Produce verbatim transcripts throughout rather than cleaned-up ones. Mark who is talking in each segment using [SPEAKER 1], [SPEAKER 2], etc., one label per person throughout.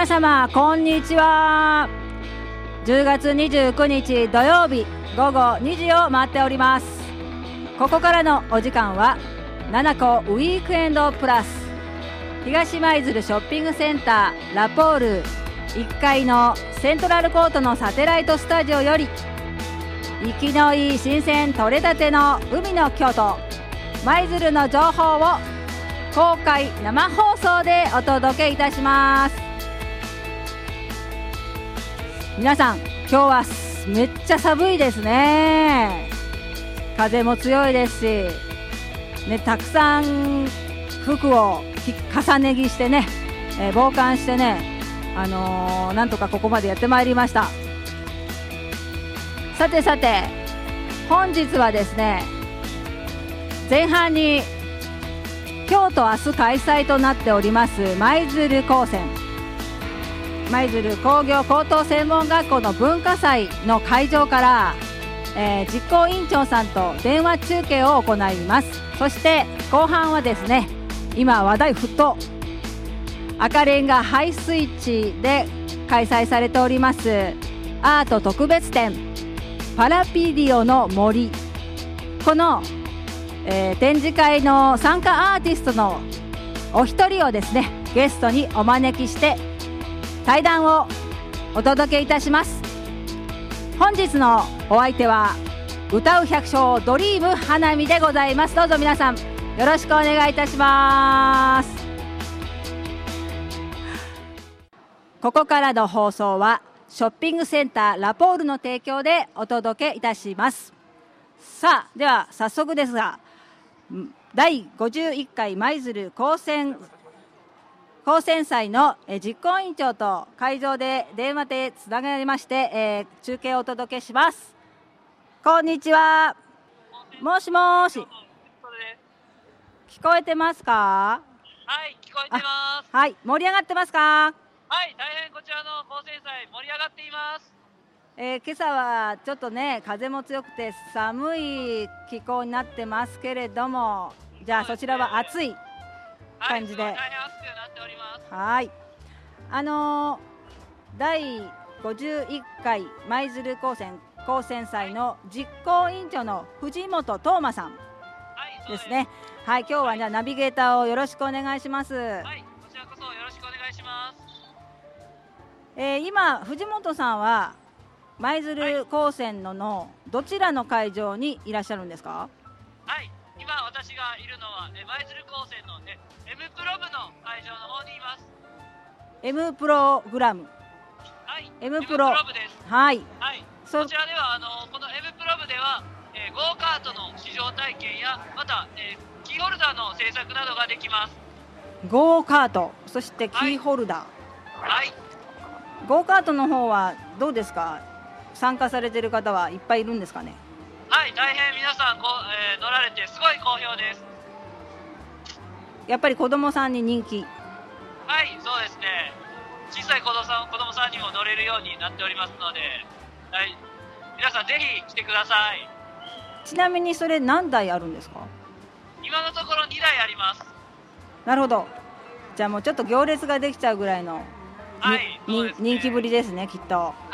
[SPEAKER 1] 皆様こんにちは。じゅうがつにじゅうくにち土曜日ごごにじを回っております。ここからのお時間はななこウィークエンドプラス、東舞鶴ショッピングセンターラポールいっかいのセントラルコートのサテライトスタジオより、生きのいい新鮮取れたての海の京都舞鶴の情報を公開生放送でお届けいたします。皆さん今日はめっちゃ寒いですね。風も強いですし、ね、たくさん服を重ね着してね、えー、防寒してね、あのー、なんとかここまでやってまいりました。さてさて本日はですね、前半に今日と明日開催となっております舞鶴高専舞鶴工業高等専門学校の文化祭の会場から、えー、実行委員長さんと電話中継を行います。そして後半はですね、今話題沸騰、赤レンガハイスイッチで開催されておりますアート特別展パラピディオの森、この、えー、展示会の参加アーティストのお一人をですねゲストにお招きして対談をお届けいたします。本日のお相手は歌う百姓ドリーム花見でございます。どうぞ皆さんよろしくお願いいたします。ここからの放送はショッピングセンターラポールの提供でお届けいたします。さあでは早速ですが、だいごじゅういっかい舞鶴高専高専祭の実行委員長と会場で電話でつながりまして、えー、中継をお届けします。こんにちは。もしもし、聞こえてますか？
[SPEAKER 2] はい、聞こえてます。
[SPEAKER 1] はい、盛り上がってますか？
[SPEAKER 2] はい、大変こちらの高専祭盛り上がっています。
[SPEAKER 1] えー、今朝はちょっとね風も強くて寒い気候になってますけれども、じゃあそちらは暑い感じで、はい、
[SPEAKER 2] 大変暑くなっております。
[SPEAKER 1] はい、あのー、だいごじゅういっかい舞鶴高専高専祭の実行委員長の藤本東馬さんですね。はい、今日はじゃあナビゲーターをよろしくお願いします。はい、
[SPEAKER 2] こちらこそよろしくお願いします。
[SPEAKER 1] えー、今藤本さんは舞鶴高専ののどちらの会場にいらっしゃるんですか？
[SPEAKER 2] はい、今私がいるのは舞鶴高専の、ね、M プロ部の会場の方にいます。
[SPEAKER 1] M プログラム、
[SPEAKER 2] はい、
[SPEAKER 1] M プロ
[SPEAKER 2] M プロ部です。
[SPEAKER 1] はい、
[SPEAKER 2] はい、こちらではあのこの M プロ部では、えー、ゴーカートの試乗体験やまた、えー、キーホルダーの製作などができます。
[SPEAKER 1] ゴーカート、そしてキーホルダー、
[SPEAKER 2] はい、はい、
[SPEAKER 1] ゴーカートの方はどうですか？参加されている方はいっぱいいるんですかね？
[SPEAKER 2] はい、大変皆さんこ、えー、乗られてすごい好評です。
[SPEAKER 1] やっぱり子供さんに人気？
[SPEAKER 2] はい、そうですね。小さい子供さん、子供さんにも乗れるようになっておりますので、はい、皆さんぜひ来てください。
[SPEAKER 1] ちなみにそれ何台あるんですか？
[SPEAKER 2] 今のところにだいあります。
[SPEAKER 1] なるほど。じゃあもうちょっと行列ができちゃうぐらいの、
[SPEAKER 2] はい、そうですね、
[SPEAKER 1] 人気ぶりですねきっと。
[SPEAKER 2] はい。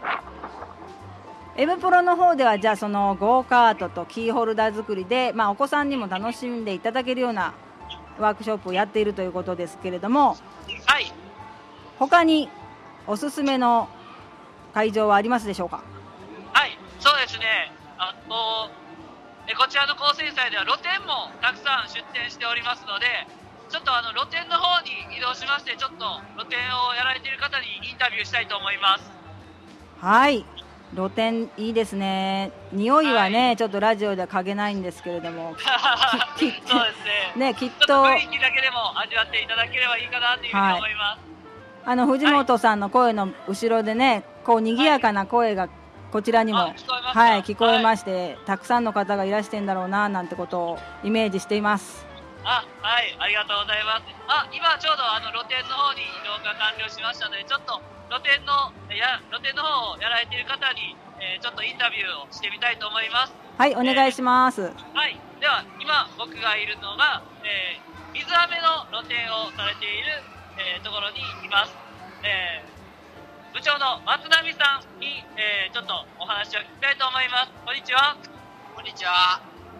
[SPEAKER 1] M プロの方ではじゃあそのゴーカートとキーホルダー作りで、まあ、お子さんにも楽しんでいただけるようなワークショップをやっているということですけれども、
[SPEAKER 2] はい、
[SPEAKER 1] 他におすすめの会場はありますでしょうか？
[SPEAKER 2] はい、そうですね。あのえこちらの高専祭では露店もたくさん出店しておりますので、ちょっとあの露店の方に移動しまして、ちょっと露店をやられている方にインタビューしたいと思います。
[SPEAKER 1] はい、露店いいですね。匂いはね、はい、ちょっとラジオでは嗅げないんですけれども
[SPEAKER 2] そうですね。
[SPEAKER 1] ね、きっと
[SPEAKER 2] 雰囲気だけでも味わっていただければいいかなというふうに思います。
[SPEAKER 1] はい、あの藤本さんの声の後ろでね、こう賑やかな声がこちらにも、はい、聞こえま、はい、聞こえまして、はい、たくさんの方がいらしてんだろうななんてことをイメージしています。
[SPEAKER 2] あ、はい、ありがとうございます。あ、今ちょうどあの露店の方に移動が完了しましたので、ちょっと露店のや露店の方をやられている方に、えー、ちょっとインタビューをしてみたいと思います。
[SPEAKER 1] はい、お願いします。え
[SPEAKER 2] ー、はい、では今僕がいるのが、えー、水飴の露店をされている、えー、ところにいます。 えー、部長の松並さんに、えー、ちょっとお話を聞きたいと思います。こんにちは。
[SPEAKER 3] こんにちは。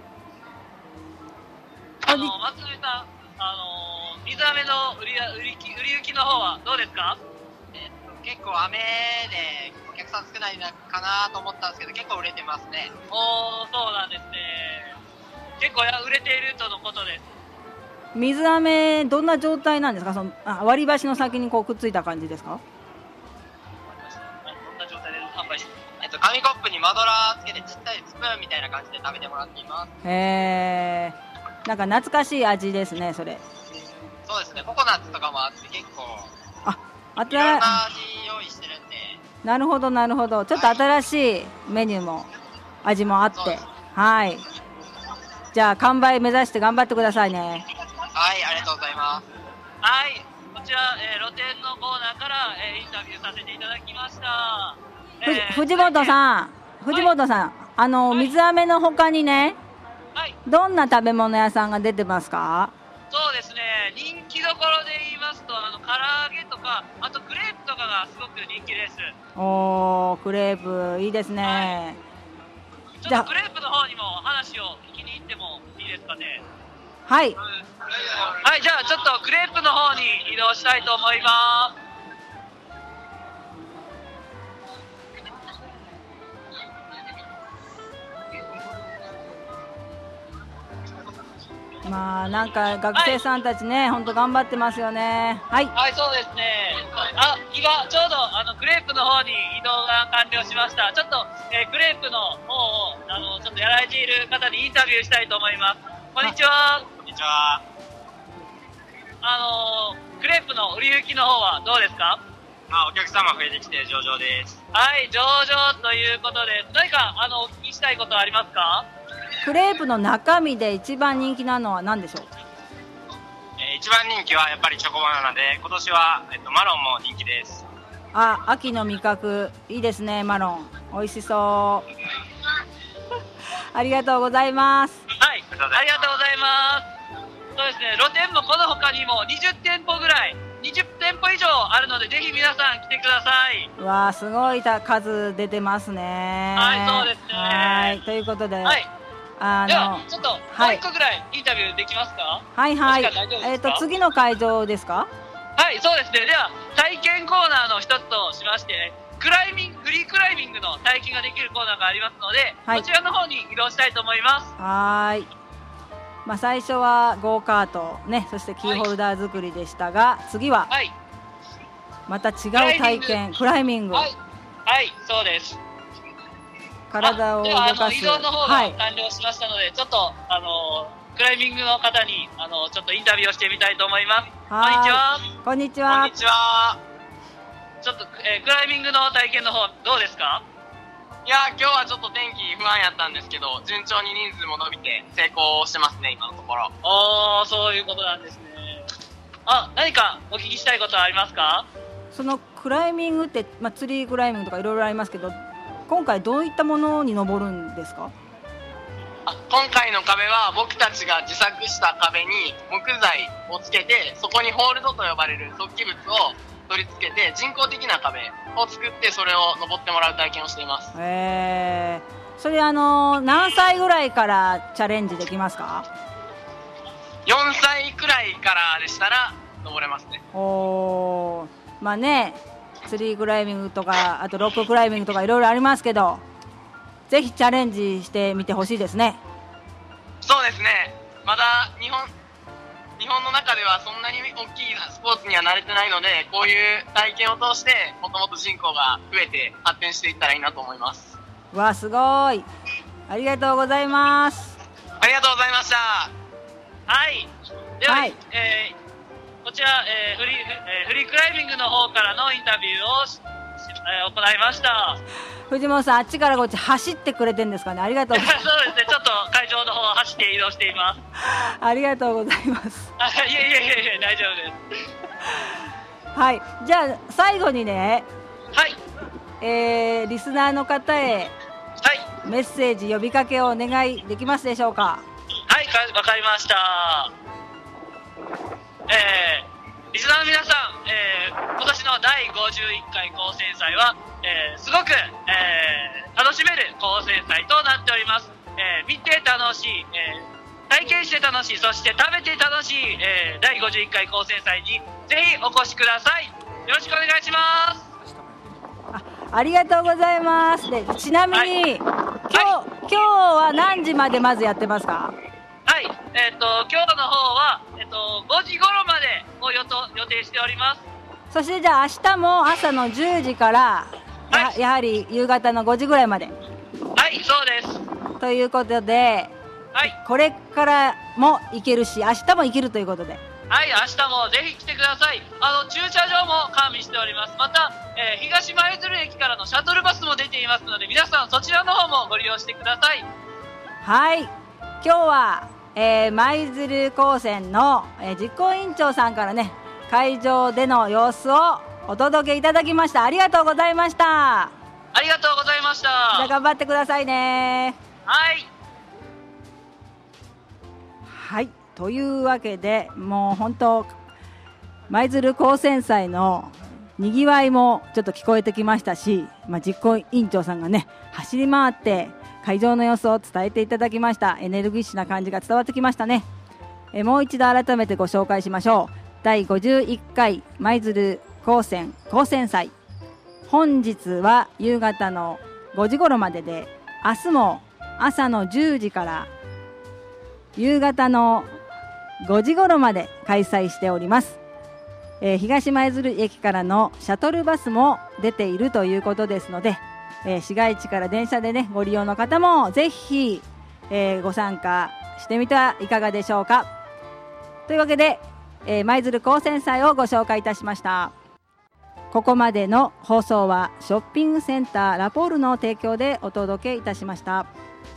[SPEAKER 2] あの松並さん、あのー、水飴の売り売り売り行きの方はどうですか？
[SPEAKER 3] えっと結構雨でお客さん少ないかなと思ったんですけど、結構売れてますね。
[SPEAKER 2] おー、そうなんですね。結構や売れているとのことです。
[SPEAKER 1] 水飴どんな状態なんですか？そのあ割り箸の先にこうくっついた感じですか？
[SPEAKER 2] どんな状態で販売してる？
[SPEAKER 3] えっと紙コップにマドラーつけてちっちゃいスプーンみたいな感じで食べてもらっています。
[SPEAKER 1] へー、なんか懐かしい味ですね、それ。
[SPEAKER 3] そうですね、ココナッツとかもあって結構
[SPEAKER 1] あ、あ
[SPEAKER 3] いろんな
[SPEAKER 1] た
[SPEAKER 3] 味用意してるんで。
[SPEAKER 1] なるほどなるほど、ちょっと新しいメニューも味もあって、はい、じゃあ完売目指して頑張ってくださいね。
[SPEAKER 3] はい、ありがとうございます。
[SPEAKER 2] はい、こちら、えー、露店のコーナーから、えー、インタビューさせていただきました。
[SPEAKER 1] ふじ藤本さん、藤本さん、あの、
[SPEAKER 2] はい、
[SPEAKER 1] 水飴の他にね、
[SPEAKER 2] はい、
[SPEAKER 1] どんな食べ物屋さんが出てますか？
[SPEAKER 2] そうですね、人気どころで言いますと、あの唐揚げとか、あとクレープとかがすごく人気です。
[SPEAKER 1] おー、クレープいいですね。
[SPEAKER 2] はい、ちょっとクレープの方にも話を聞きに行ってもいいですかね？
[SPEAKER 1] はい、
[SPEAKER 2] はい、じゃあちょっとクレープの方に移動したいと思います。
[SPEAKER 1] まあなんか学生さんたちね、本当頑張ってますよね。はい。
[SPEAKER 2] はい、そうですね。あ、今ちょうどあのクレープの方に移動が完了しました。ちょっと、えー、クレープの方をあのちょっとやられている方にインタビューしたいと思います。こんにちは。
[SPEAKER 3] こんにちは。
[SPEAKER 2] あのー、クレープの売り行きの方はどうですか？
[SPEAKER 3] あ、お客様増えてきて上々です。
[SPEAKER 2] はい、上々ということで、何かあのお聞きしたいことはありますか？
[SPEAKER 1] クレープの中身で一番人気なのは何でしょう？
[SPEAKER 3] えー、一番人気はやっぱりチョコバナナで、今年は、えっと、マロンも人気です。
[SPEAKER 1] あ、秋の味覚いいですね。マロン美味しそうありがとうございます。
[SPEAKER 2] はい、ありがとうございます。そうですね、露店もこの他にもにじゅってんぽぐらい、にじゅってんぽ以上あるので、ぜひ皆さん来てください。
[SPEAKER 1] うわー、すごい数出てますね。
[SPEAKER 2] はい、そうですね。
[SPEAKER 1] はい、ということで、
[SPEAKER 2] はい、
[SPEAKER 1] あの
[SPEAKER 2] ではちょっともう一個ぐらいインタビューできますか？
[SPEAKER 1] はいはい。えっと次の会場ですか？
[SPEAKER 2] はい、そうですね。では体験コーナーの一つとしまして、クライミングフリークライミングの体験ができるコーナーがありますので、はい、こちらの方に移動したいと思います。
[SPEAKER 1] はい。まあ最初はゴーカートね、そしてキーホルダー作りでしたが、はい、次はまた違う体験、クライミング。
[SPEAKER 2] はい、はい、そうです。
[SPEAKER 1] 体を動かす。
[SPEAKER 2] 移動の方が完了しましたので、はい、ちょっとあのクライミングの方にあのちょっとインタビューをしてみたいと思います。こんにちは。
[SPEAKER 1] こんにちは。
[SPEAKER 3] こんにちは。
[SPEAKER 2] ちょっと、えー、クライミングの体験の方どうですか？
[SPEAKER 3] いや今日はちょっと天気不安やったんですけど、順調に人数も伸びて成功してますね、今のところ。
[SPEAKER 2] おー、そういうことなんですね。あ、何かお聞きしたいことはありますか？
[SPEAKER 1] そのクライミングって、まあ、ツリークライミングとかいろいろありますけど、今回どういったものに登るんですか？
[SPEAKER 3] あ、今回の壁は僕たちが自作した壁に木材をつけて、そこにホールドと呼ばれる突起物を取り付けて人工的な壁を作って、それを登ってもらう体験をしています。
[SPEAKER 1] へー、それあの何歳ぐらいからチャレンジできますか？
[SPEAKER 3] よんさいくらいからでしたら登れますね。
[SPEAKER 1] おー、まあね、ツリークライミングとかあとロッククライミングとかいろいろありますけど、ぜひチャレンジしてみてほしいですね。
[SPEAKER 3] そうですね、まだ日本日本の中ではそんなに大きいスポーツには慣れてないので、こういう体験を通してもともと人口が増えて発展していったらいいなと思います。
[SPEAKER 1] わあ、すごい、ありがとうございます。
[SPEAKER 3] ありがとうございました。
[SPEAKER 2] はい、では、
[SPEAKER 1] はい、
[SPEAKER 2] えー、こちら、えーフリーえー、フリークライミングの方からのインタビューをし、えー、行いました。
[SPEAKER 1] 藤本さん、あっちからこっち走ってくれてるんですかね。ありがとうございます
[SPEAKER 2] そうですね、ちょっと会場の方を走って移動しています。
[SPEAKER 1] ありがとうございます。
[SPEAKER 2] あ、いえいえいえいえ、大丈夫です。
[SPEAKER 1] はい、じゃあ最後にね、
[SPEAKER 2] はい、
[SPEAKER 1] えー、リスナーの方へ、
[SPEAKER 2] はい、
[SPEAKER 1] メッセージ呼びかけをお願いできますでしょうか？
[SPEAKER 2] はい、わかりました。えーリスナーの皆さん、えー、今年のだいごじゅういっかい高専祭は、えー、すごく、えー、楽しめる高専祭となっております。えー、見て楽しい、えー、体験して楽しい、そして食べて楽しい、えー、だいごじゅういっかい高専祭にぜひお越しください。よろしくお願いします。
[SPEAKER 1] あ, ありがとうございます。でちなみに、はい、今日、はい、今日は何時までまずやってますか？
[SPEAKER 2] はい、えー、と今日の方は、えー、とごじ頃までを予定しております。
[SPEAKER 1] そしてじゃあ明日も朝のじゅうじから、
[SPEAKER 2] はい、
[SPEAKER 1] や, やはり夕方のごじぐらいまで。
[SPEAKER 2] はい、そうです。
[SPEAKER 1] ということで、
[SPEAKER 2] はい、
[SPEAKER 1] これからも行けるし明日も行けるということで、
[SPEAKER 2] はい、明日もぜひ来てください。あの駐車場も完備しております。また、えー、東舞鶴駅からのシャトルバスも出ていますので、皆さんそちらの方もご利用してください。
[SPEAKER 1] はい、今日は、えー、舞鶴高専の、えー、実行委員長さんからね、会場での様子をお届けいただきました。ありがとうございました。
[SPEAKER 2] ありがとうございました。
[SPEAKER 1] じゃあ頑張ってくださいね。
[SPEAKER 2] はい。
[SPEAKER 1] はい、というわけで、もう本当舞鶴高専祭のにぎわいもちょっと聞こえてきましたし、まあ、実行委員長さんがね走り回って会場の様子を伝えていただきました。エネルギッシュな感じが伝わってきましたね。えもう一度改めてご紹介しましょう。だいごじゅういっかい舞鶴高専高専祭、本日は夕方のごじ頃までで、明日も朝のじゅうじから夕方のごじ頃まで開催しております。えー、東舞鶴駅からのシャトルバスも出ているということですので、えー、市街地から電車でねご利用の方もぜひ、えー、ご参加してみてはいかがでしょうか。というわけで、えー、舞鶴高専祭をご紹介いたしました。ここまでの放送はショッピングセンターラポールの提供でお届けいたしました。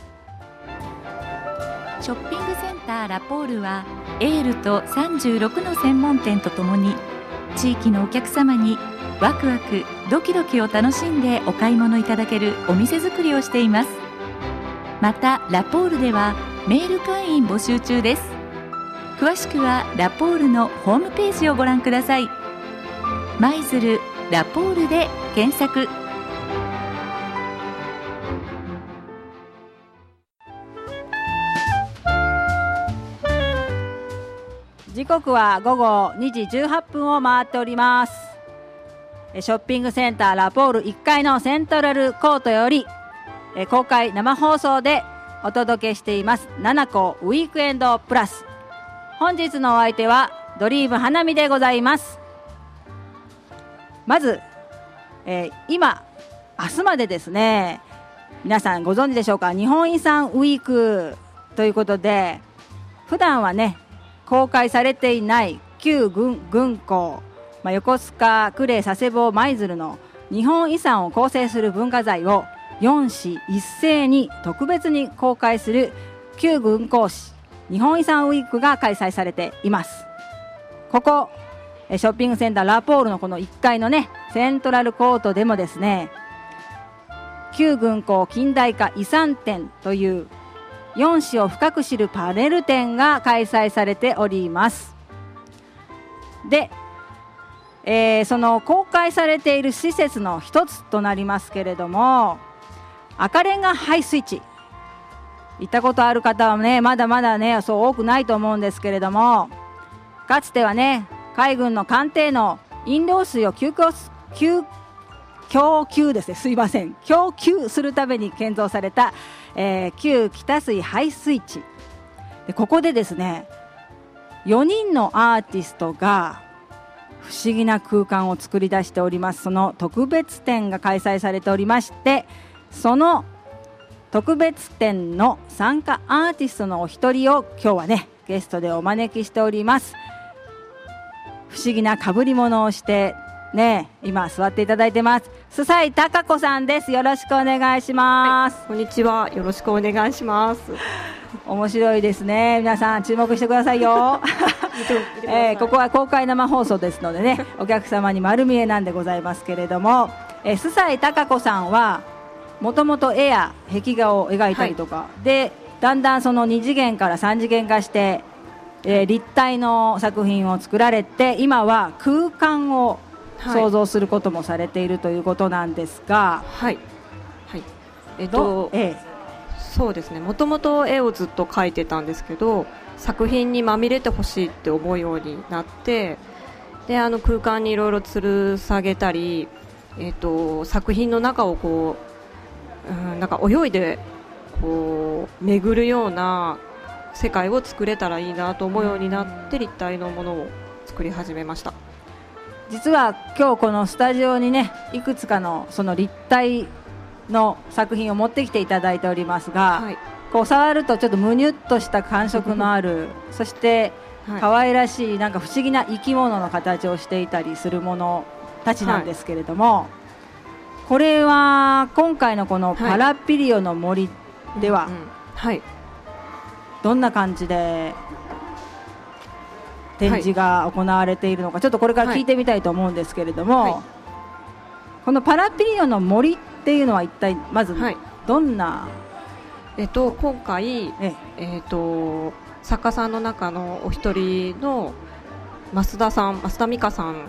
[SPEAKER 4] ショッピングセンターラポールはエールとさんじゅうろくの専門店とともに地域のお客様にワクワクドキドキを楽しんでお買い物いただけるお店作りをしています。またラポールではメール会員募集中です。詳しくはラポールのホームページをご覧ください。舞鶴ラポールで検索。
[SPEAKER 1] 時刻は午後にじじゅうはっぷんを回っております。ショッピングセンターラポールいっかいのセントラルコートより公開生放送でお届けしていますななこウィークエンドプラス。本日のお相手はドリーム花見でございます。まず、えー、今明日までですね、皆さんご存知でしょうか、日本遺産ウィークということで、普段はね公開されていない旧 軍, 軍港、まあ、横須賀呉佐世保舞鶴の日本遺産を構成する文化財をよん市一斉に特別に公開する旧軍港市日本遺産ウィークが開催されています。ここショッピングセンターラポールのこのいっかいのねセントラルコートでもですね、旧軍港近代化遺産展というよん市を深く知るパネル展が開催されております。で、えー、その公開されている施設の一つとなりますけれども、赤レンガ排水地、行ったことある方はねまだまだねそう多くないと思うんですけれども、かつてはね海軍の艦艇の飲料水を給給供給ですねすいません供給するために建造された、えー、旧北水排水地で、ここでですねよにんのアーティストが不思議な空間を作り出しております。その特別展が開催されておりまして、その特別展の参加アーティストのお一人を今日はねゲストでお招きしております。不思議な被り物をしてね、今座っていただいてます須西貴子さんです。よろしくお願いします。
[SPEAKER 5] はい、こんにちは、よろしくお願いします。
[SPEAKER 1] 面白いですね。皆さん注目してくださいよえー、ここは公開生放送ですのでねお客様に丸見えなんでございますけれども、えー、須西貴子さんはもともと絵や壁画を描いたりとか、はい、でだんだんそのに次元からさん次元化してえー、立体の作品を作られて、今は空間を想像することもされているということなんですが、
[SPEAKER 5] はい、はい、えっと、
[SPEAKER 1] ええ、
[SPEAKER 5] そうですね、もともと絵をずっと描いてたんですけど、作品にまみれてほしいって思うようになって、であの空間にいろいろ吊る下げたり、えっと、作品の中をこう、うん、なんか泳いでこう巡るような世界を作れたらいいなと思うようになって、立体のものを作り始めました。
[SPEAKER 1] 実は今日このスタジオにね、いくつかのその立体の作品を持ってきていただいておりますが、はい、こう触るとちょっとむにゅっとした感触のあるそして可愛らしい、なんか不思議な生き物の形をしていたりするものたちなんですけれども、はい、これは今回のこのパラピリオの森では、はい、うんうんはい、どんな感じで展示が行われているのか、はい、ちょっとこれから聞いてみたいと思うんですけれども、はいはい、このパラピリオの森っていうのは一体まずどんな、はい、
[SPEAKER 5] えっと、今回、ええっと、作家さんの中のお一人の増田さん、増田美香さん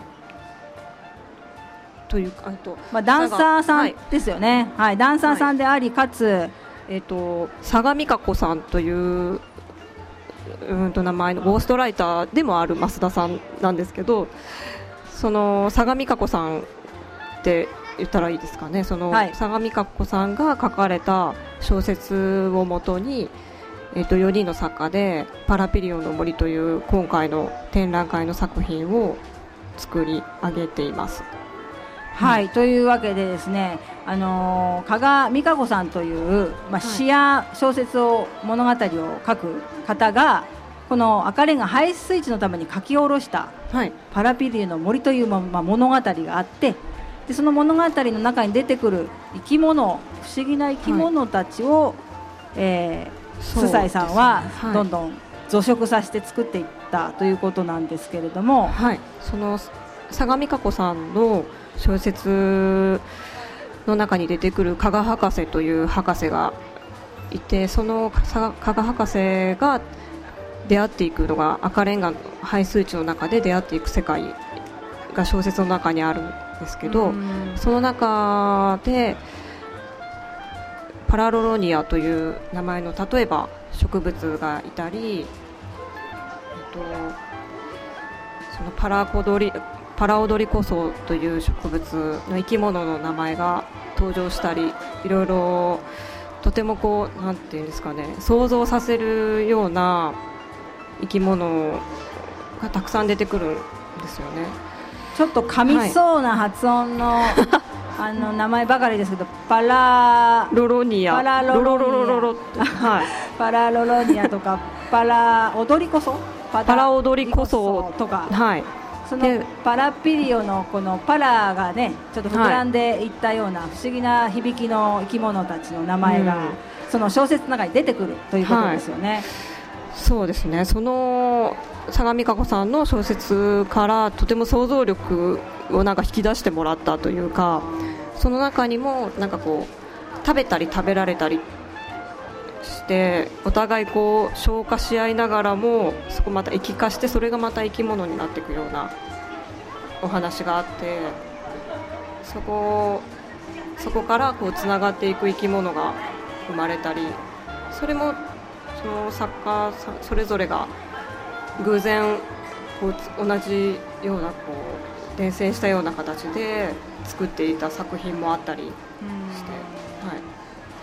[SPEAKER 5] というあと、
[SPEAKER 1] まあ、ダンサーさんですよね、はいはい、ダンサーさんであり、かつ、
[SPEAKER 5] えっと、佐賀美香子さんといううんと名前のゴーストライターでもある増田さんなんですけど、その佐賀美香子さんって言ったらいいですかね、その、はい、佐賀美香子さんが書かれた小説をもとに、えー、とよにんの作家でパラピリオンの森という今回の展覧会の作品を作り上げています。
[SPEAKER 1] はい、うん、というわけでですね、あのー、加賀美香子さんという、まあ、詩や小説を物語を書く方がこの赤レンガ排水池のために書き下ろしたパラピリオンの森という、まあ、物語があって、でその物語の中に出てくる生き物、不思議な生き物たちを、はい、えー、須斎さんはどんどん増殖させて作っていったということなんですけれども、
[SPEAKER 5] はい、その佐賀美香子さんの小説の中に出てくる加賀博士という博士がいて、その加賀博士が出会っていくのが赤レンガの排水池の中で出会っていく世界が小説の中にあるんですけど、その中でパラロロニアという名前の例えば植物がいたり、えっと、そのパラコドリパラオドリコソという植物の生き物の名前が登場したり、いろいろとてもこうなんていうんですかね、想像させるような生き物がたくさん出てくるんですよね。
[SPEAKER 1] ちょっと噛みそうな発音の、はい、あの名前ばかりですけど、パラ
[SPEAKER 5] ロロニア、
[SPEAKER 1] パラロロニア、
[SPEAKER 5] ロロロロロはい、
[SPEAKER 1] パラロロニアとかパラ踊りこそ
[SPEAKER 5] パラ踊りこそ
[SPEAKER 1] とか、
[SPEAKER 5] はい、
[SPEAKER 1] そのパラピリオのこのパラがね、ちょっと膨らんでいったような不思議な響きの生き物たちの名前が、うん、その小説の中に出てくるということですよね。はい、
[SPEAKER 5] そうですね。その佐賀美香子さんの小説からとても想像力をなんか引き出してもらったというか、その中にもなんかこう食べたり食べられたりしてお互いこう消化し合いながらも、そこまた液化して、それがまた生き物になっていくようなお話があって、そこそこからこうつながっていく生き物が生まれたり、それもその作家さんそれぞれが偶然こう同じようなこう伝染したような形で作っていた作品もあったりして、はい、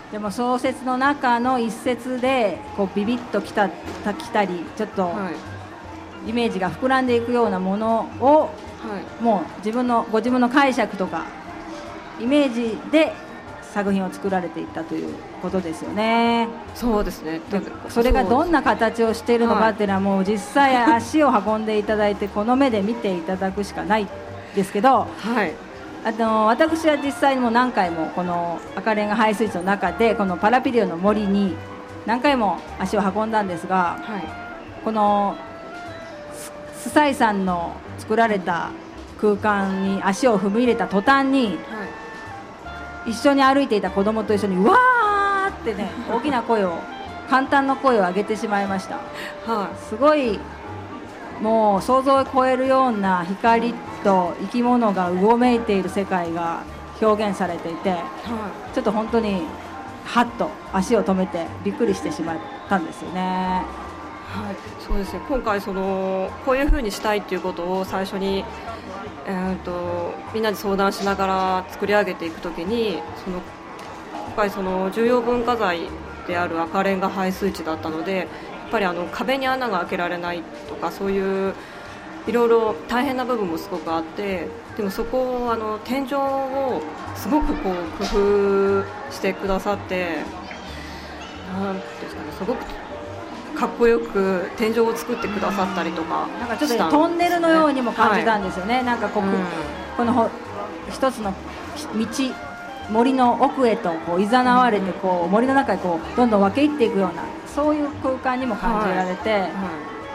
[SPEAKER 1] でも小説の中の一節でこうビビッときた、きたりちょっとイメージが膨らんでいくようなものを、はい、もう自分のご自分の解釈とかイメージで作品を作られていったということですよね。
[SPEAKER 5] そうですね。
[SPEAKER 1] それがどんな形をしているのかっていうのは、もう実際足を運んでいただいてこの目で見ていただくしかないですけど、
[SPEAKER 5] はい、
[SPEAKER 1] あの私は実際にも何回もこの赤レンガ排水池の中でこのパラピリオの森に何回も足を運んだんですが、はい、この須斎さんの作られた空間に足を踏み入れた途端に、はい、一緒に歩いていた子供と一緒にうわーってね大きな声を感嘆の声を上げてしまいました。
[SPEAKER 5] は
[SPEAKER 1] すごいもう想像を超えるような光と生き物がうごめいている世界が表現されていて、
[SPEAKER 5] いは
[SPEAKER 1] ちょっと本当にハッと足を止めてびっくりしてしまったんですよね。
[SPEAKER 5] い、はい、そうですね。今回そのこういう風にしたいっていうことを最初に、えー、とみんなで相談しながら作り上げていくときに、その今回その重要文化財である赤レンガ配水池だったので、やっぱりあの壁に穴が開けられないとか、そういういろいろ大変な部分もすごくあって、でもそこをあの天井をすごくこう工夫してくださって、なんていうんですかね、すごくかっこよく天井を作ってくださったりとか、
[SPEAKER 1] なんかちょっと、ね、トンネルのようにも感じたんですよね、はい、なんかこう、うん、このほ一つの道、森の奥へとこう誘われてこう森の中にこうどんどん分け入っていくような、そういう空間にも感じられて、はいはい、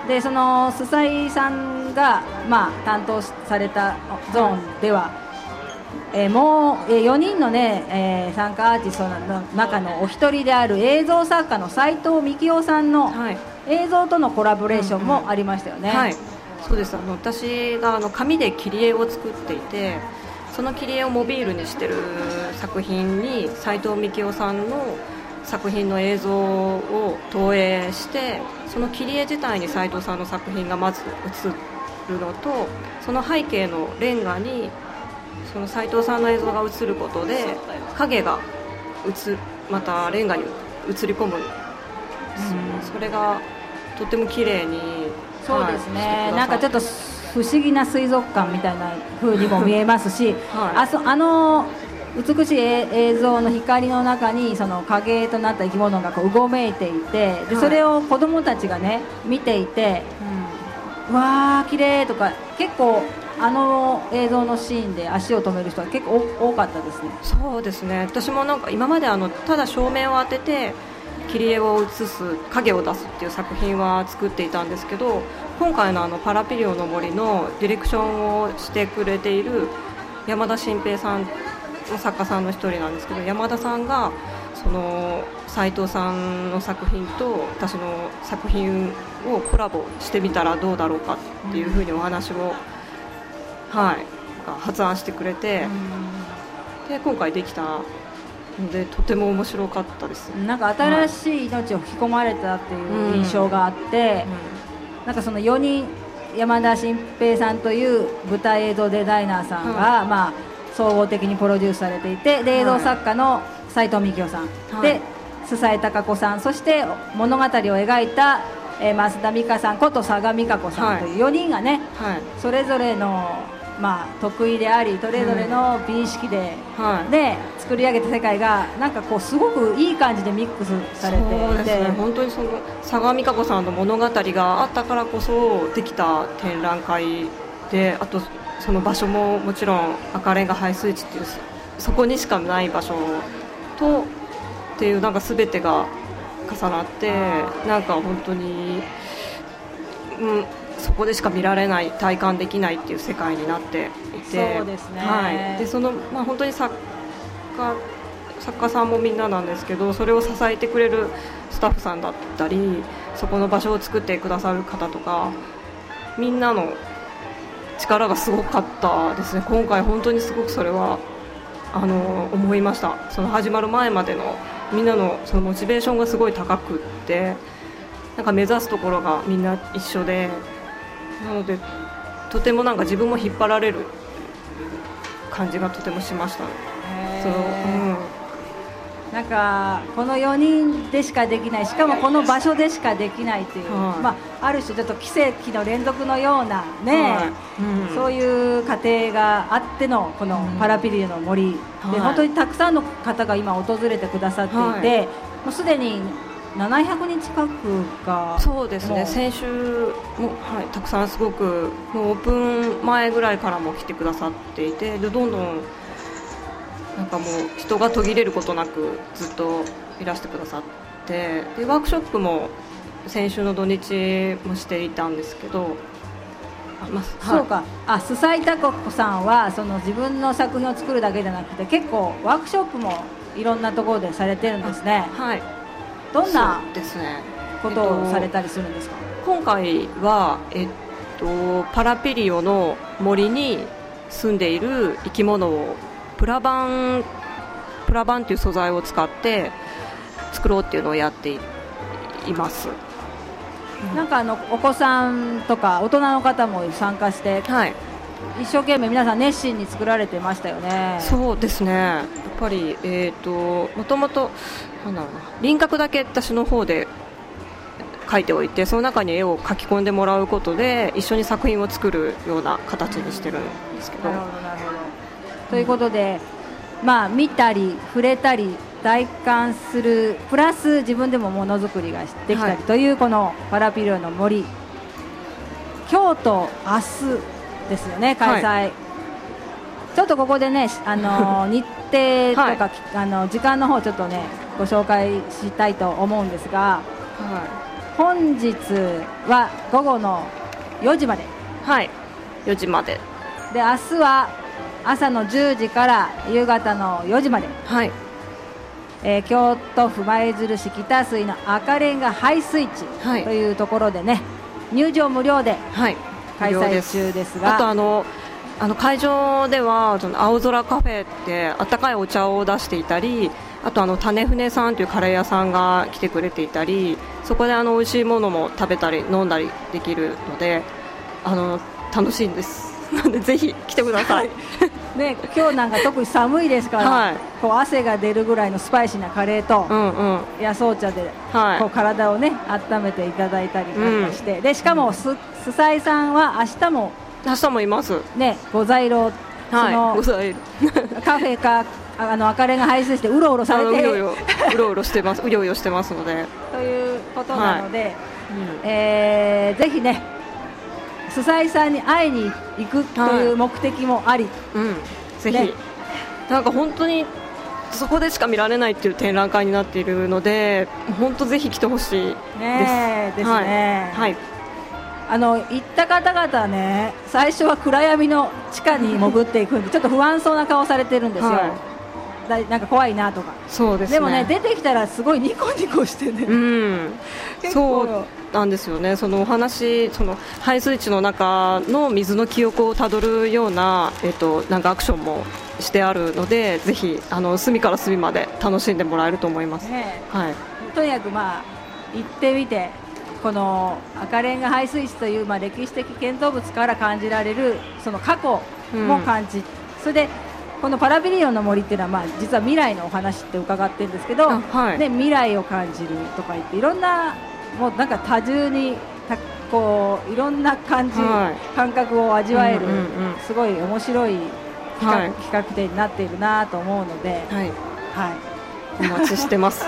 [SPEAKER 1] でその須斎さんが、まあ、担当されたゾーンでは、えー、もう、えー、よにんの、ねえー、参加アーティストの中のお一人である映像作家の斉藤幹夫さんの映像とのコラボレーションもありましたよね。
[SPEAKER 5] はい、そうです。あの私があの紙で切り絵を作っていて、その切り絵をモビールにしてる作品に斉藤幹夫さんの作品の映像を投影して、その切り絵自体に斉藤さんの作品がまず映るのと、その背景のレンガにその斉藤さんの映像が映ることで影が映またレンガに映り込むんですよね、うん、それがとても綺麗に、
[SPEAKER 1] そうですね、はい、なんかちょっと不思議な水族館みたいな風にも見えますし、はい、あ, そあの美しい映像の光の中にその影となった生き物がこううごめいていて、でそれを子どもたちがね見ていて、うん、わー綺麗とか、結構あの映像のシーンで足を止める人は結構多かったですね。
[SPEAKER 5] そうですね、私もなんか今まであのただ照明を当てて切り絵を映す、影を出すっていう作品は作っていたんですけど、今回のあのパラピリオの森のディレクションをしてくれている山田新平さんの作家さんの一人なんですけど、山田さんがその斉藤さんの作品と私の作品をコラボしてみたらどうだろうかっていうふうにお話を、はい、発案してくれて、で今回できたのでとても面白かったです。
[SPEAKER 1] なんか新しい命を吹き込まれたっていう印象があって、うんうん、なんかそのよにん、山田新平さんという舞台映像デザイナーさんが、うん、まあ、総合的にプロデュースされていて、で映像作家の斉藤幹夫さん、はい、で須斎貴子さん、そして物語を描いた、えー、増田美香さんこと佐賀美香子さんというよにんがね、はいはい、それぞれの、まあ、得意でありそれぞれの美意識で、うんはい、で作り上げた世界がなんかこうすごくいい感じでミックスされていて、
[SPEAKER 5] そうですね、本当にその佐賀美香子さんの物語があったからこそできた展覧会で、あとその場所ももちろん赤レンガ配水池っていうそこにしかない場所とっていうなんか全てが重なって、なんか本当に、うん、そこでしか見られない体感できないっていう世界になっていて、
[SPEAKER 1] そうですね、
[SPEAKER 5] はい、でその、まあ、本当に作家作家さんもみんななんですけど、それを支えてくれるスタッフさんだったり、そこの場所を作ってくださる方とか、みんなの力がすごかったですね。今回本当にすごくそれはあの思いました。その始まる前までのみんなのそのモチベーションがすごい高くって、なんか目指すところがみんな一緒で、なのでとてもなんか自分も引っ張られる感じがとてもしました。その、うん
[SPEAKER 1] なんかこのよにんでしかできない、しかもこの場所でしかできないという、はい、まあ、ある種ちょっと奇跡の連続のような、ね、はいうん、そういう過程があってのこのパラピリオの森、うん、で本当にたくさんの方が今訪れてくださっていて、はい、もうすでにななひゃくにん近くが、
[SPEAKER 5] そうですね、先週も、はい、たくさんすごくもうオープン前ぐらいからも来てくださっていて、でどんどんなんかもう人が途切れることなくずっといらしてくださって、でワークショップも先週の土日もしていたんですけど、
[SPEAKER 1] まあ、そうか、はい、あ須斎貴子さんはその自分の作品を作るだけじゃなくて結構ワークショップもいろんなところでされてるんですね。
[SPEAKER 5] はい、
[SPEAKER 1] どんな
[SPEAKER 5] そうですね
[SPEAKER 1] ことをされたりするんですか？
[SPEAKER 5] 今回は、えっと、パラピリオの森に住んでいる生き物をプラバンプラバンという素材を使って作ろうっていうのをやっています。
[SPEAKER 1] なんかあのお子さんとか大人の方も参加して、
[SPEAKER 5] はい、
[SPEAKER 1] 一生懸命皆さん熱心に作られてましたよね。
[SPEAKER 5] そうですね、やっぱり、えー、ともともとなんだろうな、輪郭だけ私の方で描いておいて、その中に絵を描き込んでもらうことで一緒に作品を作るような形にしてるんですけど。
[SPEAKER 1] なるほどなるほど。ということで、まあ、見たり触れたり体感するプラス自分でもものづくりができたりという、このパラピリオの森、今日と明日ですよね、開催、はい、ちょっとここでね、あの日程とか、はい、あの時間の方ちょっとねご紹介したいと思うんですが、はい、本日は午後のよじまで、
[SPEAKER 5] はい、よじまで
[SPEAKER 1] で、明日は朝のじゅうじから夕方のよじまで、はい、えー、京都府舞鶴市北水の赤レンガ排水地というところでね、はい、入場無料で開催中ですが、
[SPEAKER 5] はい、あとあのあの会場ではその青空カフェって温かいお茶を出していたり、あとあの種船さんというカレー屋さんが来てくれていたり、そこであの美味しいものも食べたり飲んだりできるので、あの楽しいんですなのでぜひ来てください
[SPEAKER 1] ね、今日なんか特に寒いですから、はい、こう汗が出るぐらいのスパイシーなカレーと、うんうん、野草茶で、はい、こう体をね温めていただいたりなんかして、うん、でしかもすすさいさんは明日も
[SPEAKER 5] 明日もいます
[SPEAKER 1] ね、ご在廊、
[SPEAKER 5] はい、
[SPEAKER 1] その
[SPEAKER 5] ご在
[SPEAKER 1] カフェかあの赤レンガ排水してうろうろされて
[SPEAKER 5] うろうろうろうろしてますうろうろしてますので
[SPEAKER 1] ということなので、はい、うん、えー、ぜひね須佐井さんに会いに行くという目的もあり、はい、うん、
[SPEAKER 5] ぜひ、ね、なんか本当にそこでしか見られないっていう展覧会になっているので、本当ぜひ来てほしいです。
[SPEAKER 1] ねですね、
[SPEAKER 5] はいはい、
[SPEAKER 1] あの行った方々ね、最初は暗闇の地下に潜っていくんでちょっと不安そうな顔されてるんですよ、はい、だなんか怖いなとか。
[SPEAKER 5] そうですね、
[SPEAKER 1] でもね出てきたらすごいニコニコしてね、うん、
[SPEAKER 5] 結構そうなんですよね。そのお話、その排水池の中の水の記憶をたどるような、えっと、なんかアクションもしてあるので、ぜひあの隅から隅まで楽しんでもらえると思います、ね、はい、
[SPEAKER 1] とにかく、まあ、行ってみてこの赤レンガ排水池という、まあ、歴史的建造物から感じられるその過去も感じ、うん、それでこのパラピリオンの森っていうのは、まあ、実は未来のお話って伺ってるんですけど、はい、ね、未来を感じるとか言っていろんなもうなんか多重にたこういろんな感じ、はい、感覚を味わえる、うんうんうん、すごい面白い企画、はい、企画展になっているなと思うので、はい
[SPEAKER 5] はい、お待ちしてます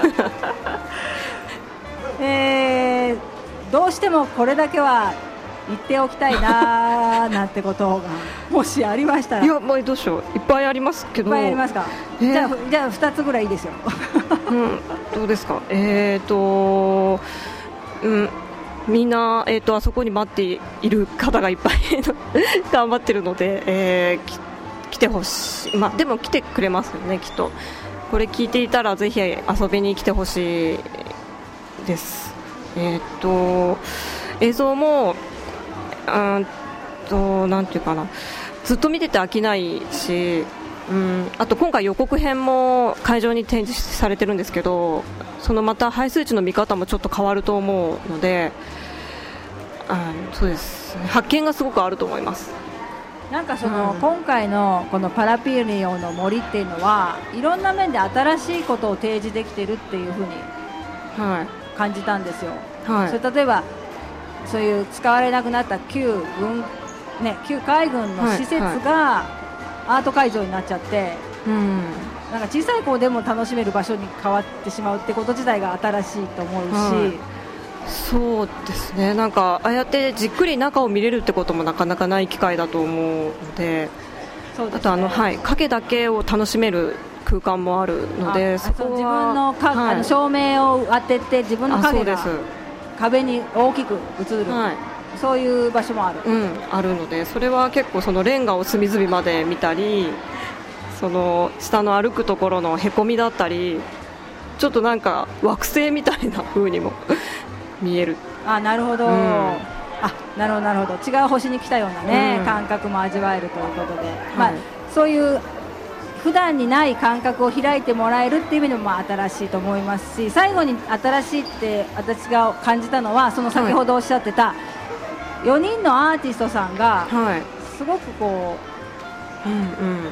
[SPEAKER 1] えー、どうしてもこれだけは言っておきたいななんてことがもしありましたら。
[SPEAKER 5] いや、まあ、どうしよう、いっぱいありますけど。
[SPEAKER 1] いっぱいありますか、えー、じゃあ、じゃあふたつぐらいいいですよ、
[SPEAKER 5] うん、どうですか。えーと、うん、みんな、えーと、あそこに待っている方がいっぱい頑張ってるので、えー、き来てほしい、まあ、でも来てくれますよね、きっと。これ聞いていたらぜひ遊びに来てほしいです。えーと、映像もうんとなんていうかな、ずっと見てて飽きないし、うん、あと今回予告編も会場に展示されてるんですけど、そのまた排水池の見方もちょっと変わると思うので、うん、そうです、発見がすごくあると思います。
[SPEAKER 1] なんかその、うん、今回のこのパラピリオンの森っていうのはいろんな面で新しいことを提示できてるっていうふうに感じたんですよ、はい、それ例えばそういう使われなくなった旧軍、ね、旧海軍の施設がアート会場になっちゃって、はいはい、うん、なんか小さい子でも楽しめる場所に変わってしまうってこと自体が新しいと思うし、はい、
[SPEAKER 5] そうですね、なんかああやってじっくり中を見れるってこともなかなかない機会だと思うので、そうですね、あとあの、はい、影だけを楽しめる空間もあるので、そこは
[SPEAKER 1] 自分のか、はい、あの照明を当てて自分の影が壁に大きく映る、はい、そういう場所もある、
[SPEAKER 5] うん、あるので、それは結構そのレンガを隅々まで見たり、その下の歩くところのへこみだったり、 ちょっとなんか惑星みたいな風にも見える。
[SPEAKER 1] あ、なるほど、うん、あ、なるほどなるほど、違う星に来たようなね、うん、感覚も味わえるということで、まあ、はい、そういう普段にない感覚を開いてもらえるっていう意味でもまあ新しいと思いますし、最後に新しいって私が感じたのは、その先ほどおっしゃってたよにんのアーティストさんがすごくこう、うんうん、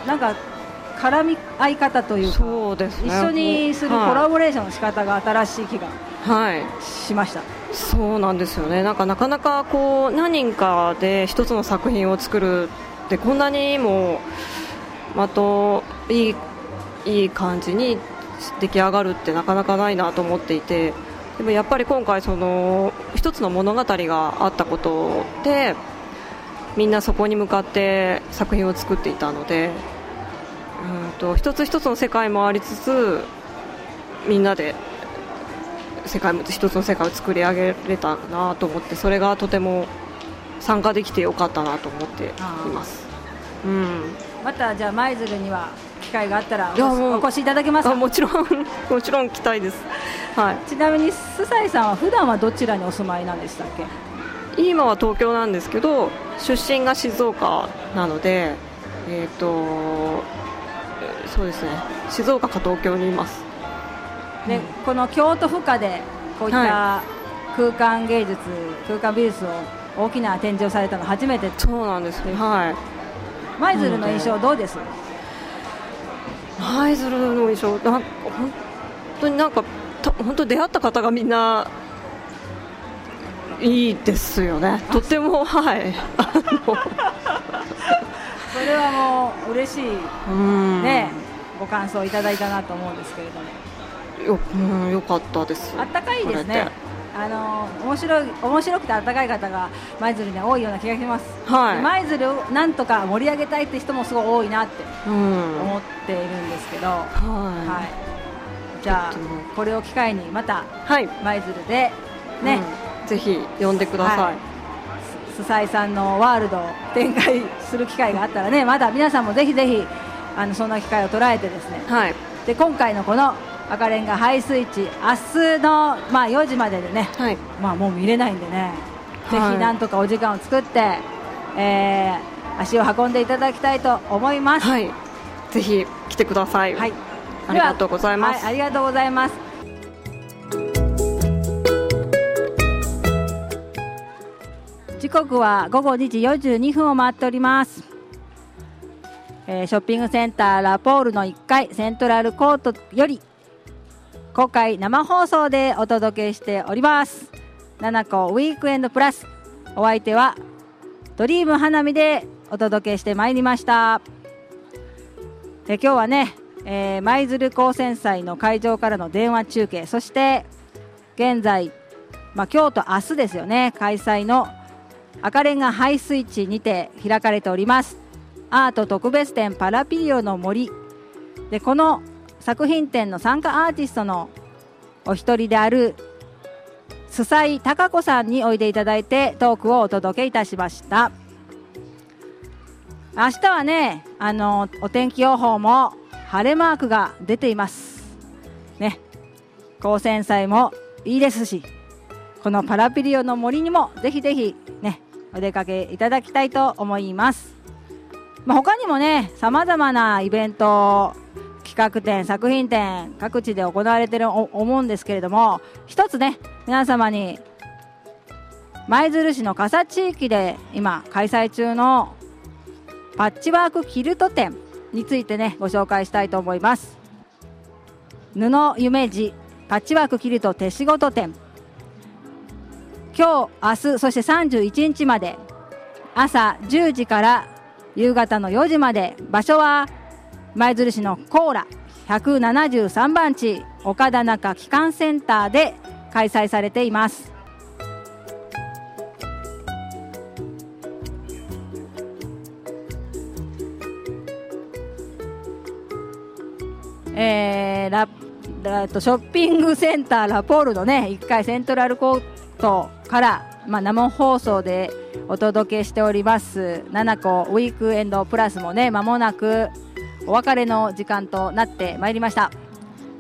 [SPEAKER 1] なんか絡み合い方というか、そうですね、一緒にするコラボレーションの仕方が新しい気がしました、はい、
[SPEAKER 5] そうなんですよね。なんかなかなかこう何人かで一つの作品を作るってこんなにもまといい、いい感じに出来上がるってなかなかないなと思っていて、でもやっぱり今回その一つの物語があったことでみんなそこに向かって作品を作っていたので、うんと一つ一つの世界もありつつみんなで世界も一つの世界を作り上げれたなと思って、それがとても参加できてよかったなと思っています。うん、
[SPEAKER 1] またじゃあ舞鶴には機会があったら お, お越しいただけますか？
[SPEAKER 5] もちろんもちろん来たいです、はい、
[SPEAKER 1] ちなみに須西さんは普段はどちらにお住まいなんでしたっけ？
[SPEAKER 5] 今は東京なんですけど出身が静岡なので、えーとそうですね、静岡か東京にいます。
[SPEAKER 1] で、うん、この京都府下でこういった空間芸術、はい、空間美術を大きな展示をされたの初めて。
[SPEAKER 5] そうなんですね、はい。
[SPEAKER 1] 舞鶴の印象どうです？
[SPEAKER 5] 舞鶴の印象、なんか本当になんか本当出会った方がみんないいですよね。とても、はい。あの
[SPEAKER 1] それはもう嬉しいね、ご感想いただいたなと思うんですけれども。
[SPEAKER 5] よ、うん、よかったです。
[SPEAKER 1] あったかいですね。あの面白い面白くてあったかい方が舞鶴には多いような気がします、はい、舞鶴をなんとか盛り上げたいって人もすごい多いなって思っているんですけど、うん、はいはい、じゃあこれを機会にまた舞鶴でね、
[SPEAKER 5] うん、ぜひ呼んでください、はい、
[SPEAKER 1] 須西さんのワールドを展開する機会があったらね、まだ皆さんもぜひぜひあのそんな機会を捉えてですね、はい、で今回のこの赤レンガ排水地、明日の、まあ、よじまででね、はい、まあ、もう見れないんでね、はい、ぜひなんとかお時間を作って、えー、足を運んでいただきたいと思います、はい、
[SPEAKER 5] ぜひ来てください、はい、ありがとうございます、
[SPEAKER 1] はい、ありがとうございます。時刻はごごにじよんじゅうにふんを回っております。えー、ショッピングセンターラポールのいっかいセントラルコートより公開生放送でお届けしております。ななこウィークエンドプラス、お相手はドリーム花見でお届けしてまいりました。え今日はね、えー、舞鶴高専祭の会場からの電話中継、そして現在、まあ、今日と明日ですよね、開催の赤レンガ排水地にて開かれておりますアート特別展パラピリオの森で、この作品展の参加アーティストのお一人である須西貴子さんにおいでいただいてトークをお届けいたしました。明日はね、あのお天気予報も晴れマークが出ていますね。高専祭もいいですし、このパラピリオの森にもぜひぜひねお出かけいただきたいと思います。まあ、他にもねさまざまなイベント、企画展、作品展各地で行われていると思うんですけれども、一つね皆様に舞鶴市の笠地域で今開催中のパッチワークキルト展についてねご紹介したいと思います。布夢路パッチワークキルト手仕事展、今日明日そしてさんじゅういちにちまで朝じゅうじから夕方のよじまで、場所は舞鶴市のコーラひゃくななじゅうさんばん地岡田中機関センターで開催されています。えー、ララとショッピングセンターラポールのねいっかいセントラルコートから、まあ、生放送でお届けしておりますななこウィークエンドプラスもね間もなくお別れの時間となってまいりました。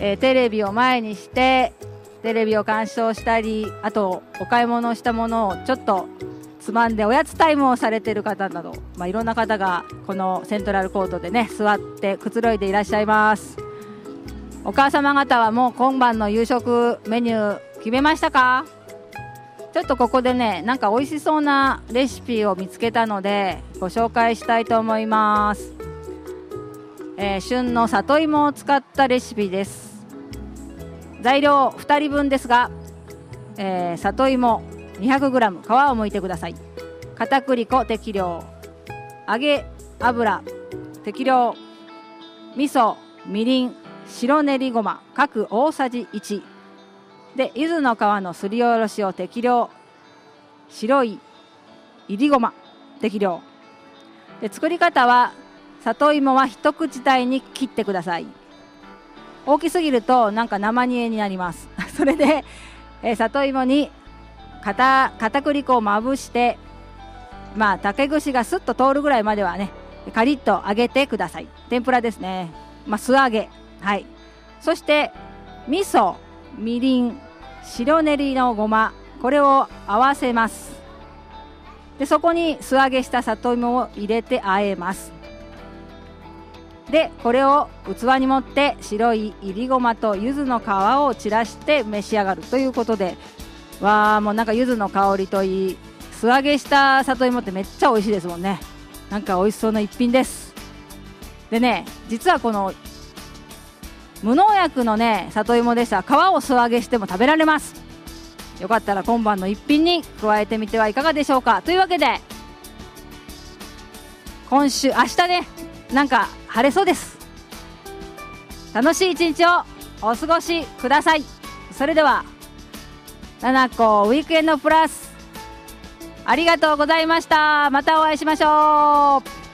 [SPEAKER 1] えー、テレビを前にしてテレビを鑑賞したり、あとお買い物したものをちょっとつまんでおやつタイムをされている方など、まあ、いろんな方がこのセントラルコートでね座ってくつろいでいらっしゃいます。お母様方はもう今晩の夕食メニュー決めましたか？ちょっとここでね、なんか美味しそうなレシピを見つけたのでご紹介したいと思います。えー、旬の里芋を使ったレシピです。材料ふたりぶんですが、えー、里芋 にひゃくグラム 皮を剥いてください。片栗粉適量、揚げ油適量、味噌、みりん、白練りごま各大さじいちで、柚子の皮のすりおろしを適量、白いいりごま適量で、作り方は里芋は一口大に切ってください。大きすぎるとなんか生煮えになりますそれで、えー、里芋に片片栗粉をまぶして、まあ竹串がスッと通るぐらいまではねカリッと揚げてください。天ぷらですね、まあ、素揚げ。はい。そして味噌、みりん、白練りのごま、これを合わせます。でそこに素揚げした里芋を入れて和えます。でこれを器に盛って白いいりごまと柚子の皮を散らして召し上がるということで、わー、もうなんか柚子の香りといい、素揚げした里芋ってめっちゃ美味しいですもんね。なんか美味しそうな一品です。でね、実はこの無農薬のね里芋でしたら皮を素揚げしても食べられます。よかったら今晩の一品に加えてみてはいかがでしょうか。というわけで今週明日ね、なんか晴れそうです。楽しい一日をお過ごしください。それではななこウィークエンドプラス、ありがとうございました。またお会いしましょう。